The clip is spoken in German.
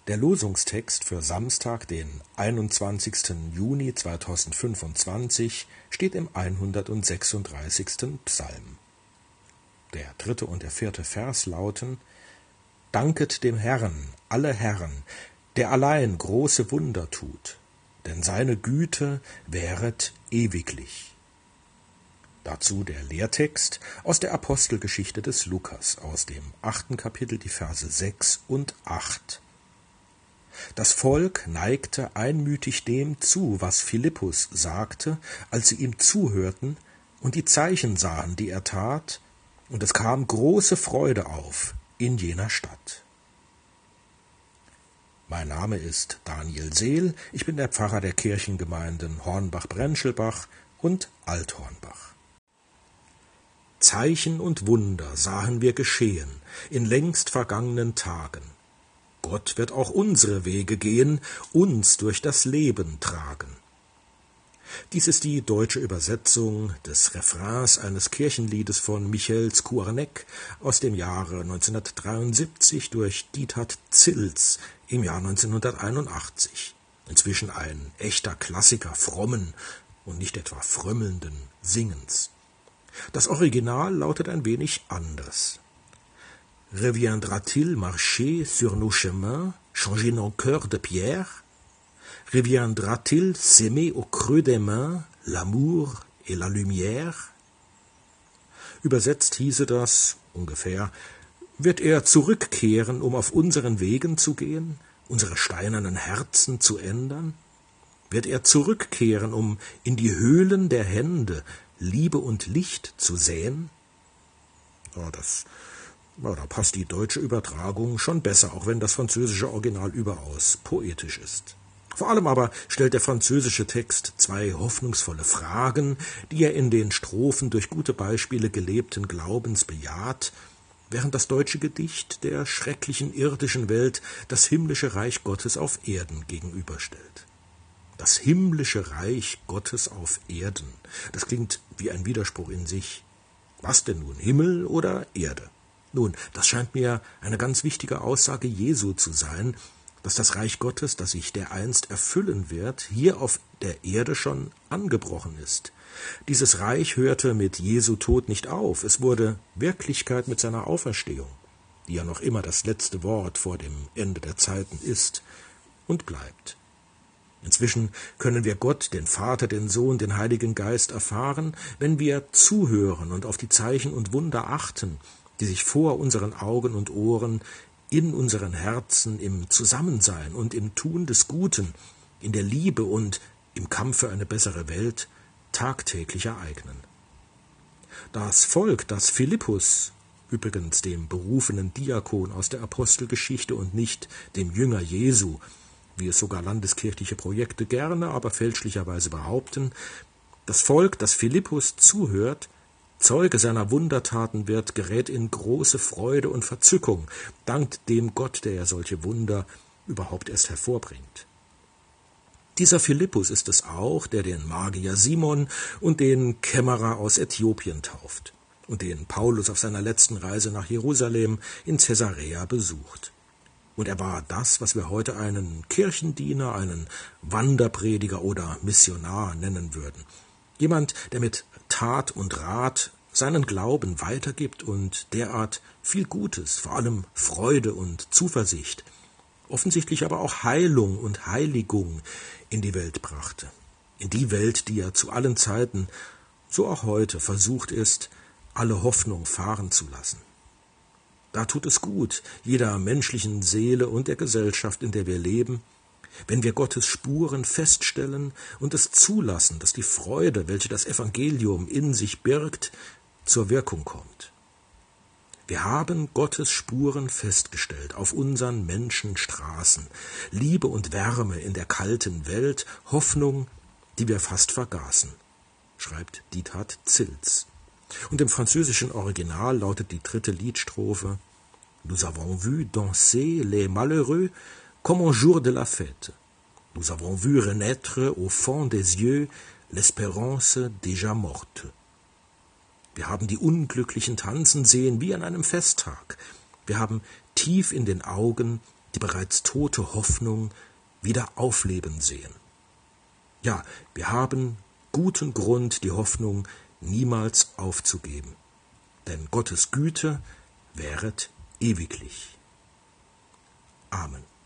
Der Losungstext für Samstag, den 21. Juni 2025, steht im 136. Psalm. Der 3. und der 4. Vers lauten: Danket dem Herrn, alle Herren, der allein große Wunder tut, denn seine Güte währet ewiglich. Dazu der Lehrtext aus der Apostelgeschichte des Lukas, aus dem 8. Kapitel, die Verse 6 und 8. Das Volk neigte einmütig dem zu, was Philippus sagte, als sie ihm zuhörten und die Zeichen sahen, die er tat, und es kam große Freude auf in jener Stadt. Mein Name ist Daniel Seel, ich bin der Pfarrer der Kirchengemeinden Hornbach-Brenschelbach und Althornbach. Zeichen und Wunder sahen wir geschehen in längst vergangenen Tagen. Gott wird auch unsere Wege gehen, uns durch das Leben tragen. Dies ist die deutsche Übersetzung des Refrains eines Kirchenliedes von Michel Skouarnek aus dem Jahre 1973 durch Diethard Zils im Jahr 1981. Inzwischen ein echter Klassiker frommen und nicht etwa frömmelnden Singens. Das Original lautet ein wenig anders. Reviendra-t-il marcher sur nos chemins, changer nos cœurs de pierre? Reviendra-t-il s'aimer au creux des mains, l'amour et la lumière? Übersetzt hieße das ungefähr: Wird er zurückkehren, um auf unseren Wegen zu gehen, unsere steinernen Herzen zu ändern? Wird er zurückkehren, um in die Höhlen der Hände Liebe und Licht zu säen? Da passt die deutsche Übertragung schon besser, auch wenn das französische Original überaus poetisch ist. Vor allem aber stellt der französische Text zwei hoffnungsvolle Fragen, die er in den Strophen durch gute Beispiele gelebten Glaubens bejaht, während das deutsche Gedicht der schrecklichen irdischen Welt das himmlische Reich Gottes auf Erden gegenüberstellt. Das himmlische Reich Gottes auf Erden, das klingt wie ein Widerspruch in sich. Was denn nun, Himmel oder Erde? Nun, das scheint mir eine ganz wichtige Aussage Jesu zu sein, dass das Reich Gottes, das sich dereinst erfüllen wird, hier auf der Erde schon angebrochen ist. Dieses Reich hörte mit Jesu Tod nicht auf, es wurde Wirklichkeit mit seiner Auferstehung, die ja noch immer das letzte Wort vor dem Ende der Zeiten ist und bleibt. Inzwischen können wir Gott, den Vater, den Sohn, den Heiligen Geist erfahren, wenn wir zuhören und auf die Zeichen und Wunder achten, die sich vor unseren Augen und Ohren, in unseren Herzen, im Zusammensein und im Tun des Guten, in der Liebe und im Kampf für eine bessere Welt tagtäglich ereignen. Das Volk, das Philippus, übrigens dem berufenen Diakon aus der Apostelgeschichte und nicht dem Jünger Jesu, wie es sogar landeskirchliche Projekte gerne, aber fälschlicherweise behaupten, das Volk, das Philippus zuhört, Zeuge seiner Wundertaten wird, gerät in große Freude und Verzückung, dankt dem Gott, der ja solche Wunder überhaupt erst hervorbringt. Dieser Philippus ist es auch, der den Magier Simon und den Kämmerer aus Äthiopien tauft und den Paulus auf seiner letzten Reise nach Jerusalem in Caesarea besucht. Und er war das, was wir heute einen Kirchendiener, einen Wanderprediger oder Missionar nennen würden. Jemand, der mit Tat und Rat seinen Glauben weitergibt und derart viel Gutes, vor allem Freude und Zuversicht, offensichtlich aber auch Heilung und Heiligung in die Welt brachte. In die Welt, die ja zu allen Zeiten, so auch heute, versucht ist, alle Hoffnung fahren zu lassen. Da tut es gut, jeder menschlichen Seele und der Gesellschaft, in der wir leben, wenn wir Gottes Spuren feststellen und es zulassen, dass die Freude, welche das Evangelium in sich birgt, zur Wirkung kommt. Wir haben Gottes Spuren festgestellt auf unseren Menschenstraßen, Liebe und Wärme in der kalten Welt, Hoffnung, die wir fast vergaßen, schreibt Diethard Zils. Und im französischen Original lautet die 3. Liedstrophe: Nous avons vu danser les malheureux comme au jour de la fête. Nous avons vu renaître au fond des yeux l'espérance déjà morte. Wir haben die Unglücklichen tanzen sehen wie an einem Festtag. Wir haben tief in den Augen die bereits tote Hoffnung wieder aufleben sehen. Ja, wir haben guten Grund, die Hoffnung niemals aufzugeben, denn Gottes Güte währet ewiglich. Amen.